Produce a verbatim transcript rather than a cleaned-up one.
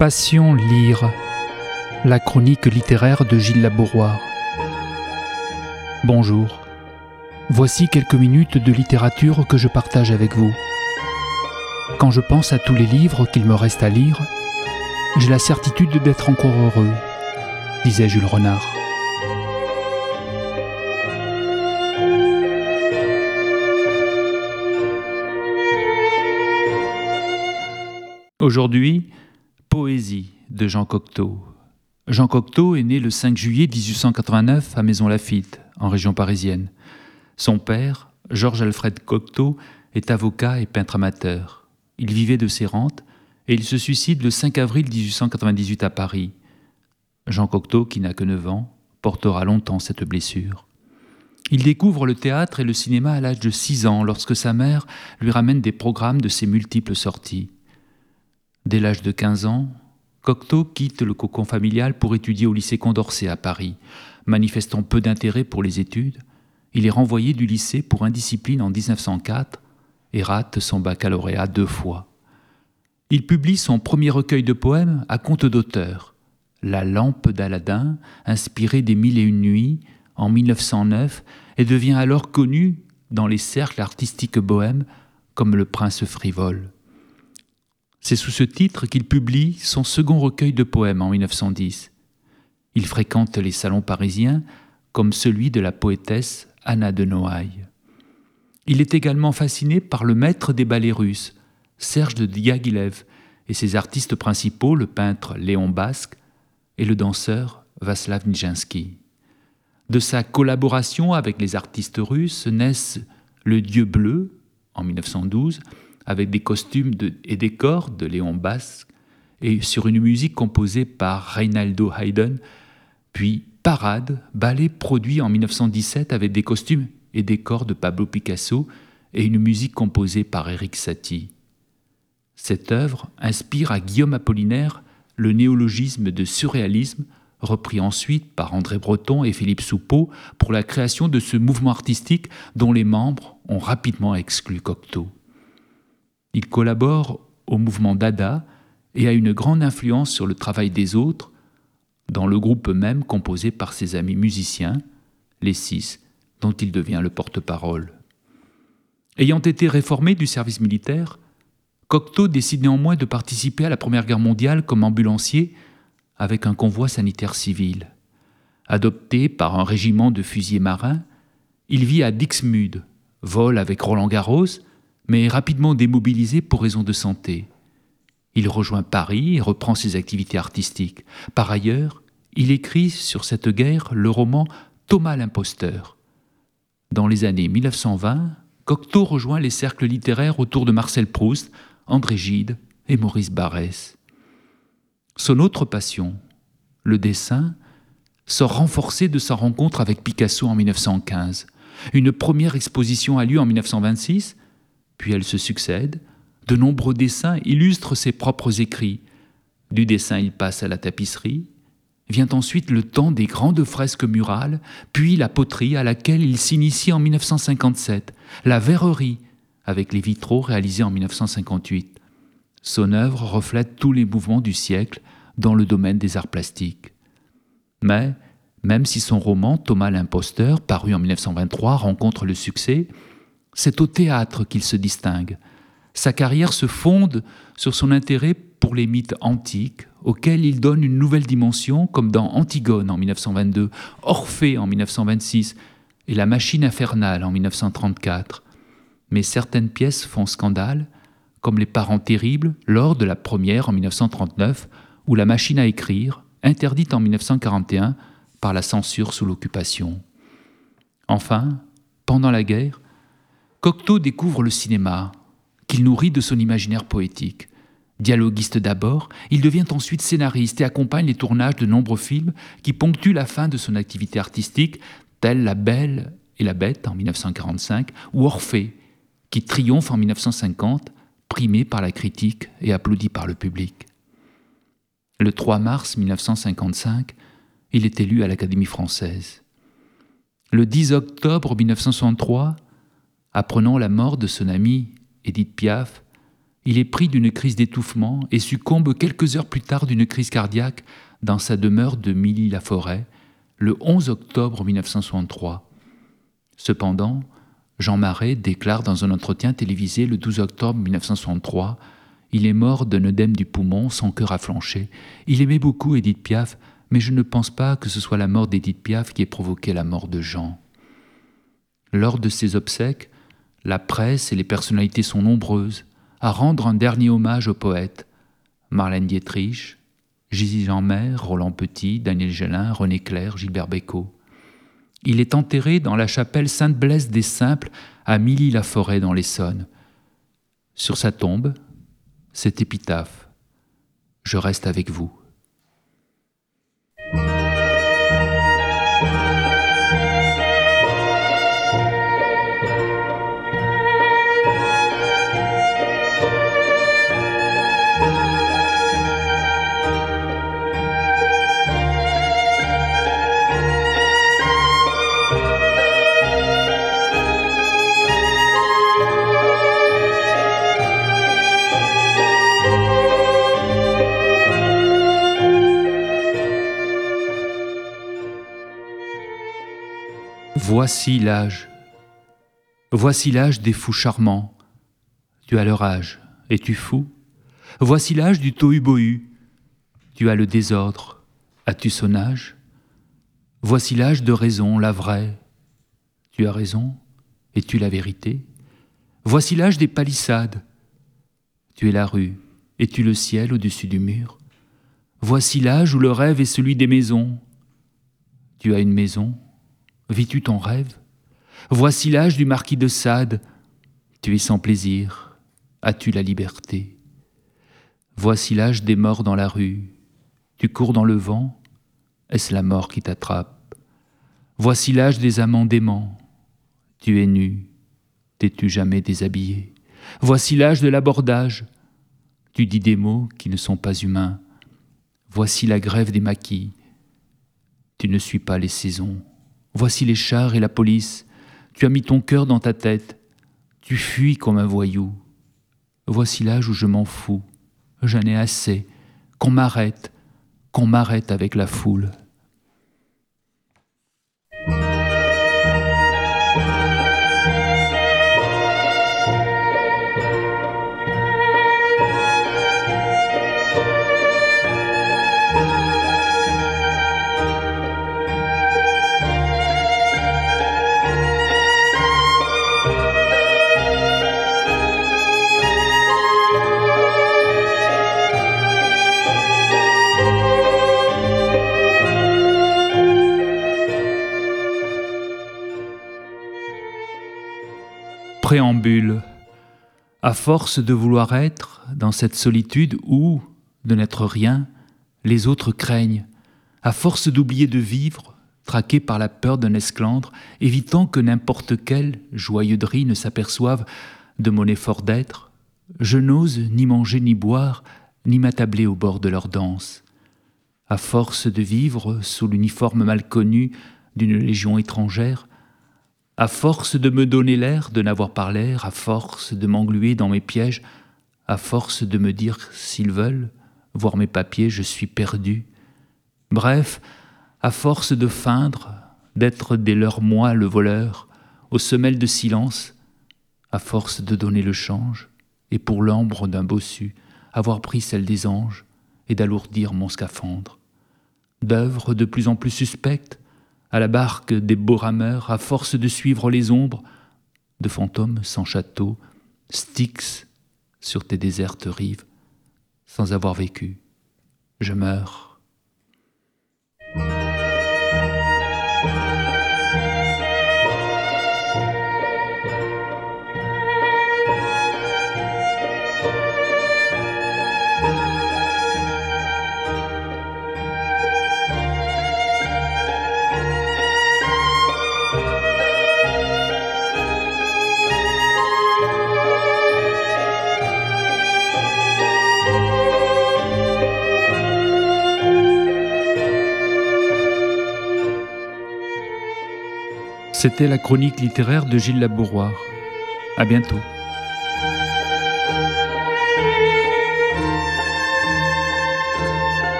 Passion lire, la chronique littéraire de Gilles Labouroire. Bonjour, voici quelques minutes de littérature que je partage avec vous. Quand je pense à tous les livres qu'il me reste à lire, j'ai la certitude d'être encore heureux, disait Jules Renard. Aujourd'hui, Poésie de Jean Cocteau. Jean Cocteau est né le cinq juillet dix-huit cent quatre-vingt-neuf à Maisons-Laffitte, en région parisienne. Son père, Georges-Alfred Cocteau, est avocat et peintre amateur. Il vivait de ses rentes et il se suicide le cinq avril dix-huit cent quatre-vingt-dix-huit à Paris. Jean Cocteau, qui n'a que neuf ans, portera longtemps cette blessure. Il découvre le théâtre et le cinéma à l'âge de six ans, lorsque sa mère lui ramène des programmes de ses multiples sorties. Dès l'âge de quinze ans, Cocteau quitte le cocon familial pour étudier au lycée Condorcet à Paris. Manifestant peu d'intérêt pour les études, il est renvoyé du lycée pour indiscipline en dix-neuf cent quatre et rate son baccalauréat deux fois. Il publie son premier recueil de poèmes à compte d'auteur, La lampe d'Aladin, inspirée des Mille et une nuits, en mille neuf cent neuf, et devient alors connu dans les cercles artistiques bohèmes comme le prince frivole. C'est sous ce titre qu'il publie son second recueil de poèmes en mille neuf cent dix. Il fréquente les salons parisiens, comme celui de la poétesse Anna de Noailles. Il est également fasciné par le maître des ballets russes, Serge de Diaghilev, et ses artistes principaux, le peintre Léon Basque et le danseur Vaslav Nijinsky. De sa collaboration avec les artistes russes naissent Le Dieu bleu, en mille neuf cent douze, avec des costumes de, et décors de Léon Basque, et sur une musique composée par Reynaldo Haydn, puis Parade, ballet produit en mille neuf cent dix-sept avec des costumes et décors de Pablo Picasso et une musique composée par Erik Satie. Cette œuvre inspire à Guillaume Apollinaire le néologisme de surréalisme, repris ensuite par André Breton et Philippe Soupeau pour la création de ce mouvement artistique dont les membres ont rapidement exclu Cocteau. Il collabore au mouvement Dada et a une grande influence sur le travail des autres, dans le groupe même composé par ses amis musiciens, les Six, dont il devient le porte-parole. Ayant été réformé du service militaire, Cocteau décide néanmoins de participer à la Première Guerre mondiale comme ambulancier avec un convoi sanitaire civil. Adopté par un régiment de fusiliers marins, il vit à Dixmude, vole avec Roland Garros, mais est rapidement démobilisé pour raison de santé. Il rejoint Paris et reprend ses activités artistiques. Par ailleurs, il écrit sur cette guerre le roman Thomas l'imposteur. Dans les années mille neuf cent vingt, Cocteau rejoint les cercles littéraires autour de Marcel Proust, André Gide et Maurice Barrès. Son autre passion, le dessin, sort renforcée de sa rencontre avec Picasso en mille neuf cent quinze. Une première exposition a lieu en mille neuf cent vingt-six, puis elle se succède. De nombreux dessins illustrent ses propres écrits. Du dessin, il passe à la tapisserie. Vient ensuite le temps des grandes fresques murales, puis la poterie à laquelle il s'initie en mille neuf cent cinquante-sept, la verrerie avec les vitraux réalisés en mille neuf cent cinquante-huit. Son œuvre reflète tous les mouvements du siècle dans le domaine des arts plastiques. Mais, même si son roman Thomas l'imposteur, paru en mille neuf cent vingt-trois, rencontre le succès, c'est au théâtre qu'il se distingue. Sa carrière se fonde sur son intérêt pour les mythes antiques, auxquels il donne une nouvelle dimension, comme dans Antigone en mille neuf cent vingt-deux, Orphée en mille neuf cent vingt-six et La machine infernale en mille neuf cent trente-quatre. Mais certaines pièces font scandale, comme Les parents terribles, lors de la première en mille neuf cent trente-neuf, ou La machine à écrire, interdite en mille neuf cent quarante et un par la censure sous l'occupation. Enfin, pendant la guerre, Cocteau découvre le cinéma, qu'il nourrit de son imaginaire poétique. Dialoguiste d'abord, il devient ensuite scénariste et accompagne les tournages de nombreux films qui ponctuent la fin de son activité artistique, tels La Belle et la Bête en mille neuf cent quarante-cinq ou Orphée, qui triomphe en mille neuf cent cinquante, primé par la critique et applaudi par le public. Le trois mars mille neuf cent cinquante-cinq, il est élu à l'Académie française. Le dix octobre mille neuf cent soixante-trois, apprenant la mort de son amie Édith Piaf, Il est pris d'une crise d'étouffement et succombe quelques heures plus tard d'une crise cardiaque dans sa demeure de Milly-la-Forêt, le onze octobre mille neuf cent soixante-trois. Cependant, Jean Marais déclare dans un entretien télévisé le douze octobre mille neuf cent soixante-trois « Il est mort d'un œdème du poumon, son cœur a flanché. Il aimait beaucoup Édith Piaf, mais je ne pense pas que ce soit la mort d'Édith Piaf qui ait provoqué la mort de Jean. » Lors de ses obsèques, la presse et les personnalités sont nombreuses à rendre un dernier hommage aux poètes. Marlène Dietrich, Gisy Jeanmaire, Roland Petit, Daniel Gélin, René Clair, Gilbert Bécaud. Il est enterré dans la chapelle Sainte-Blaise des Simples à Milly-la-Forêt dans l'Essonne. Sur sa tombe, cette épitaphe « Je reste avec vous ». Voici l'âge. Voici l'âge des fous charmants. Tu as leur âge. Es-tu fou? Voici l'âge du tohu-bohu. Tu as le désordre. As-tu son âge? Voici l'âge de raison, la vraie. Tu as raison. Es-tu la vérité? Voici l'âge des palissades. Tu es la rue. Es-tu le ciel au-dessus du mur? Voici l'âge où le rêve est celui des maisons. Tu as une maison. Vis-tu ton rêve? Voici l'âge du marquis de Sade. Tu es sans plaisir. As-tu la liberté? Voici l'âge des morts dans la rue. Tu cours dans le vent. Est-ce la mort qui t'attrape? Voici l'âge des amants déments. Tu es nu. T'es-tu jamais déshabillé? Voici l'âge de l'abordage. Tu dis des mots qui ne sont pas humains. Voici la grève des maquis. Tu ne suis pas les saisons. Voici les chars et la police. Tu as mis ton cœur dans ta tête. Tu fuis comme un voyou. Voici l'âge où je m'en fous. J'en ai assez. Qu'on m'arrête. Qu'on m'arrête avec la foule. Préambule. À force de vouloir être dans cette solitude où, de n'être rien, les autres craignent, à force d'oublier de vivre, traqué par la peur d'un esclandre, évitant que n'importe quel joyeuderie ne s'aperçoive de mon effort d'être, je n'ose ni manger ni boire, ni m'attabler au bord de leur danse. À force de vivre sous l'uniforme mal connu d'une légion étrangère, à force de me donner l'air de n'avoir pas l'air, à force de m'engluer dans mes pièges, à force de me dire s'ils veulent voir mes papiers, je suis perdu. Bref, à force de feindre, d'être dès leurs moi le voleur, aux semelles de silence, à force de donner le change, et pour l'ambre d'un bossu, avoir pris celle des anges, et d'alourdir mon scaphandre. D'œuvres de plus en plus suspectes, à la barque des beaux rameurs, à force de suivre les ombres, de fantômes sans château, Styx sur tes désertes rives, sans avoir vécu, je meurs. C'était la chronique littéraire de Gilles Labouroir. À bientôt.